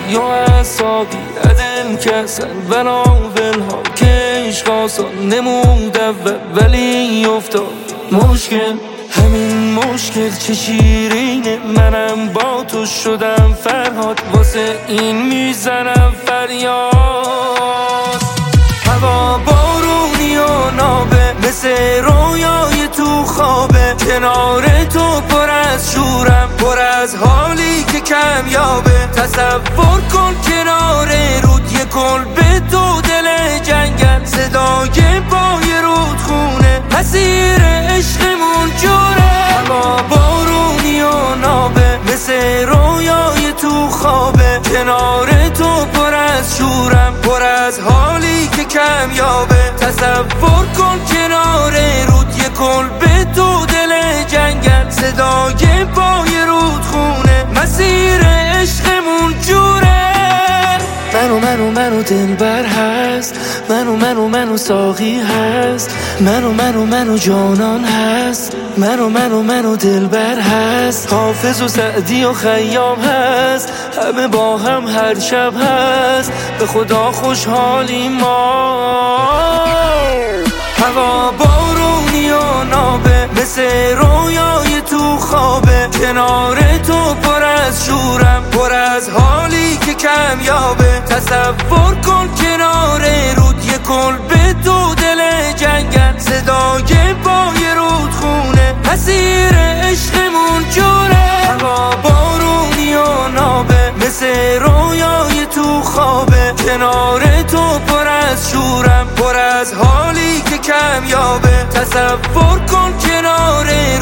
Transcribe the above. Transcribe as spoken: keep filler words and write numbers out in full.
یا حسابی عدل کسن بناول ها که عشق آسان نمود اول ولی افتاد مشکل. همین مشکل چه شیرینه، منم با تو شدم فرهاد، واسه این میزنم فریاد. هوا بارونی و نابه مثل رویای تو خوابه، کنار تو پر از شورم، پر از حالی که کمیابه. تصور کن کنار رود یه کلبه تو دل جنگل، صدای پای رودخونه مسیر عشقمون جوره. هوا بارونی و نابه مثل رویای تو خوابه، کنار تو پر از شورم، پر از حالی که کمیابه. تصور کن کنار رود یه کلبه تو دل جنگل، صدای پای رودخونه مسیر عشقمون جوره. منو منو منو دلبر هست، منو منو منو ساقی هست، منو منو منو جانان هست، منو منو منو دلبر هست، حافظ و سعدی و خیام هست، همه با هم هر شب هست، به خدا خوشحالی ما. هوا بارونی و نابه مثل رویای تو خوابه، کنار تو پر از شورم، پر از حالی که کمیابه. تصور کن کنار رود یه کلبه تو دل جنگل، صدای پای رودخونه مسیر عشقمون جوره. هوا بارونی و نابه مثل رویای تو خوابه، کنار تو پر از شورم، پر از حالی که کمیابه. تصور کن کنار